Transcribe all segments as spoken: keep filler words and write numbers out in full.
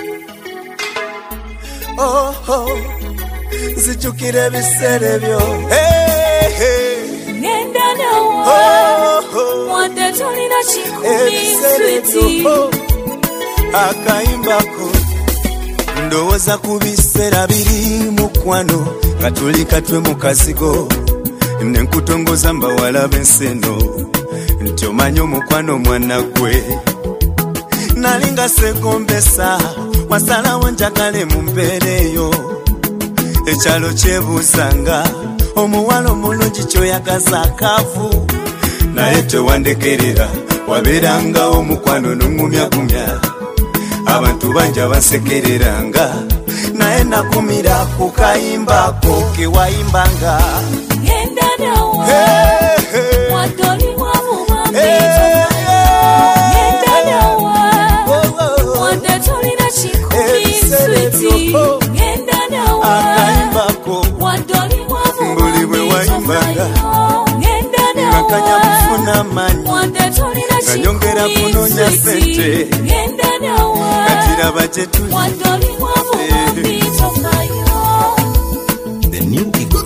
Oh oh, zijukire bisere byo. Hey hey, ngenda nawe. Oh oh, wande tolina chikumi sweetie. Oh, akaimbako ndowooza ku biseera biri mukwano katuli katwe mu kasigo nenkutongoza mbawala b'enseno nti omanyi omukwano mwana gwe nalinga segombesa wasalawo njagale mu mbeereyo ekyalo kyebuuzanga omuwala omulungi kyoyagaza akaavu naye tewandekerera wabeerangawo omukwano n'ongumyagumya abantu banja basekereranga naye nakumira ku kayimbako kewayimbanga ngenda nawe. hey, hey. Wadoli wavuba Hey, ngenda nawe. oh, oh. Wande tolina chikumi sweetie. Oh. ngenda nawe. Akaimbako Wadoli wavuba mbuli bwe wayimbanga ngenda nakanya nawe. kufuna manyi Wande tolina nganyongera kunoonya chikumi sente ngenda nawe. katiraba gye tuli Wadoli wavuba mbitokayo. The new Eagle.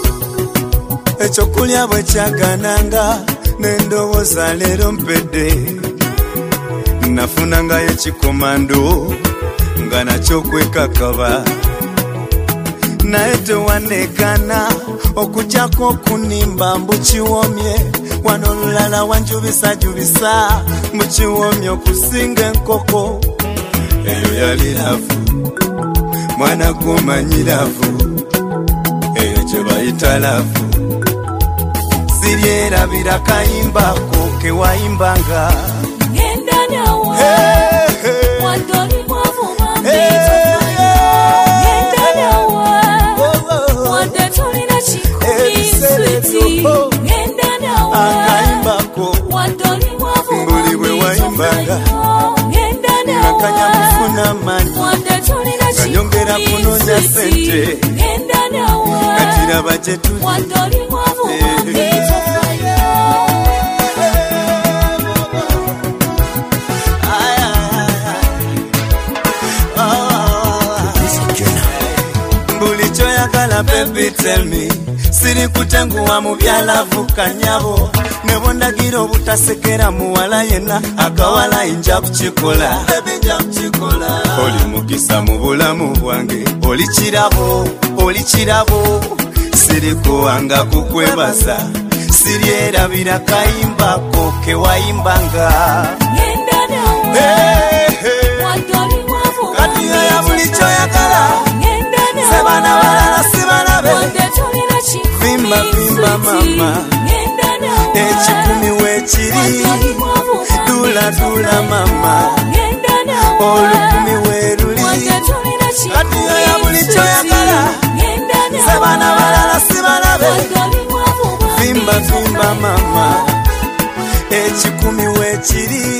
ekyokulya bwe kyagananga n'endowooza leero mpedde nafunangayo ekikomando nga nakyo kwekakaba naye tewanekana okugyako okunimba mbukiwomye wano olulala wanjubisajubisa mukiwomye okusinga enkoko eyo yali lavu mwana gomanyi lavu eyo gye bayita lavu siryerabira kayimbako kewayimbanga ngenda nawe. Hey, hey. Wadoli wavuba Hey, ngenda nawe. oh, oh. Wande tolina chikumi Ebisere sweetie. byo. ngenda nawe. Akayimbako Wadoli wavuba mbuli bwe wayimbanga ngenda nakanya nawe. kufuna manyi Wande tolina nganyongera chikumi kunoonya sweetie. sente ngenda nawe. katiraba gye tuli Wadoli wavuba Hey. mbitokayo. Ay, ay, ay. Oh, mbuli kyoyagala baby tell me siri kutenguwa mu byalavu kanyabo ne bondagira obutasekera muwala yenna akawala inja kukikola oli mukisa mu bulamu bwange oli kirabo oli kirabo siri kuwanga kukwebaza siryerabira kayimbako kewayimbanga ngenda nawe. Hey, hey. Wadoli wavuba kati ya buli kyoyagala ngenda nawe. sebana balala sibalabe Wande tolina chikumi Vimba, vimba, sweetie. mama. ngenda nawe. ekikumi weekiri dula dula mama ngenda nawe. olukumi weeruli Wande tolina kati ya buli chikumi kyoyagala sweetie. ngenda nawe. sebana balala sibalabe Wadoli wavuba vimba vimba mama ekikumi weekiri